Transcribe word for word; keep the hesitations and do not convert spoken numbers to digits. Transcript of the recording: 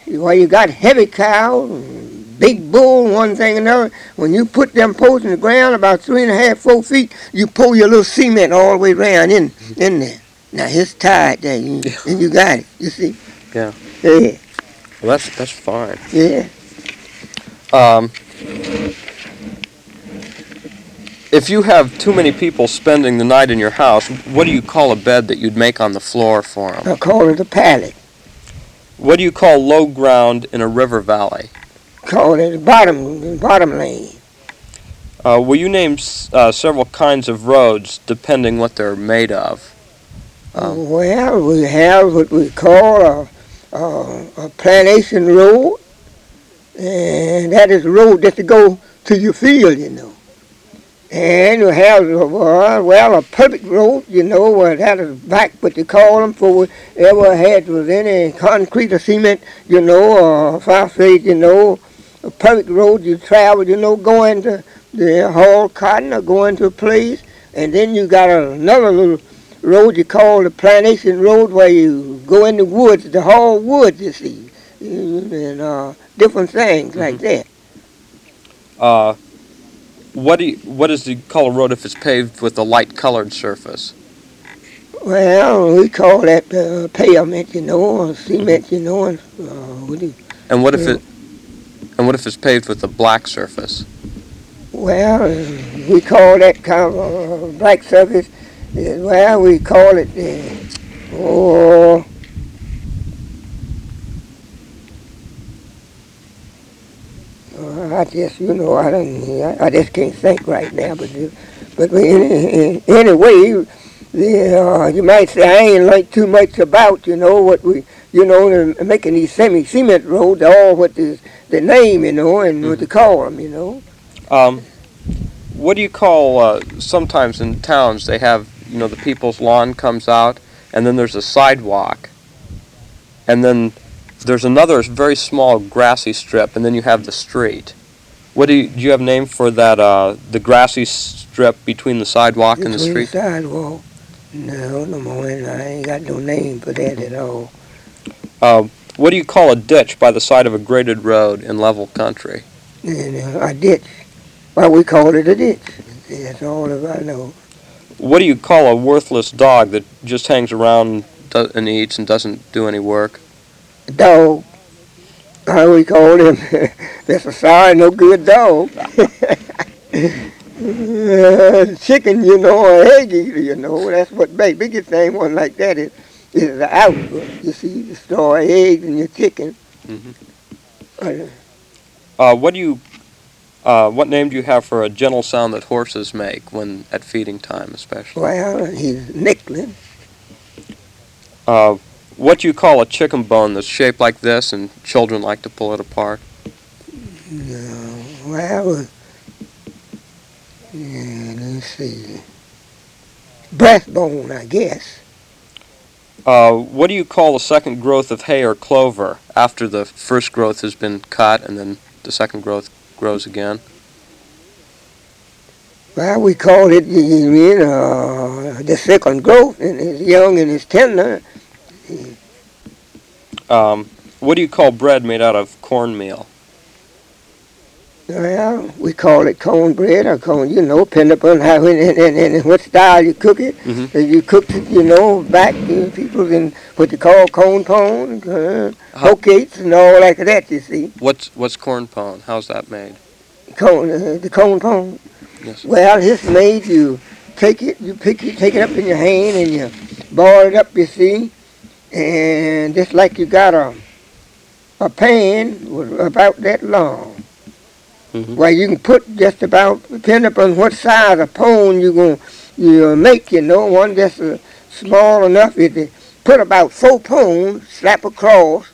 Well, you got heavy cows, big bull, one thing and another. When you put them posts in the ground about three and a half, four feet, you pour your little cement all the way around in in there. Now it's tied there, you, and you got it. You see? Yeah. Yeah. Well, that's that's fine. Yeah. Um, if you have too many people spending the night in your house, what do you call a bed that you'd make on the floor for them? I call it a pallet. What do you call low ground in a river valley? Call it a bottom bottom lane. Uh, will you name uh, several kinds of roads depending what they're made of? Um, well, we have what we call a, a, a plantation road, and that is a road just to go to your field, you know. And we have, uh, well, a public road, you know, uh, that is back what they call them for we ever had was any concrete or cement, you know, or phosphate, you know. A public road you travel, you know, going to the haul cotton or going to a place. And then you got another little road you call the plantation road where you go in the woods, the haul woods, you see, and uh, different things mm-hmm. like that. Uh. What do you, what is the call a road if it's paved with a light colored surface? Well, we call that uh, pavement, you know, or cement, you know. And, uh, what do you, and what if uh, it and what if it's paved with a black surface? Well, uh, we call that kind of uh, black surface. Uh, well, we call it uh, oh. I just, you know, I don't, I just can't think right now. But, but anyway, the, uh, you might say I ain't learned too much about, you know, what we, you know, making these semi-cement roads, all what the, the name, you know, and mm-hmm. what they call them, you know. Um, what do you call? Uh, sometimes in towns they have, you know, the people's lawn comes out, and then there's a sidewalk, and then there's another very small grassy strip, and then you have the street. What do you, do you have a name for that, uh, the grassy strip between the sidewalk between and the street? The sidewalk? No, no more. I ain't got no name for that at all. Uh, what do you call a ditch by the side of a graded road in level country? And, uh, a ditch. Well, we call it a ditch. That's all that I know. What do you call a worthless dog that just hangs around and eats and doesn't do any work? Dog. How we call him? That's a sorry, no good dog. uh, chicken, you know, or egg eater, you know. That's what big biggest thing one like that is is the output. You see, you store eggs in your chicken. Mm-hmm. Uh, uh, what do you? Uh, what name do you have for a gentle sound that horses make when at feeding time, especially? Well, he's nickling. Uh. What do you call a chicken bone that's shaped like this and children like to pull it apart? No, well, yeah, let's see. Breastbone, I guess. Uh, what do you call the second growth of hay or clover after the first growth has been cut and then the second growth grows again? Well, we call it, you mean, uh, the second growth, and it's young and it's tender. Um, what do you call bread made out of cornmeal? Well, we call it cornbread or corn, you know, depending upon how and, and, and what style you cook it. Mm-hmm. If you cook it, you know, back to people in what they call corn pone, uh, hokates and all like that, you see. What's what's corn pone? How's that made? Corn, uh, the corn pone. Yes. Well, it's made, you take it, you pick it, take it up in your hand and you boil it up, you see. And just like you got a a pan with about that long, mm-hmm. where you can put just about, depending upon what size of pone you're going you make, you know, one just uh, small enough, you put about four pones, slap across,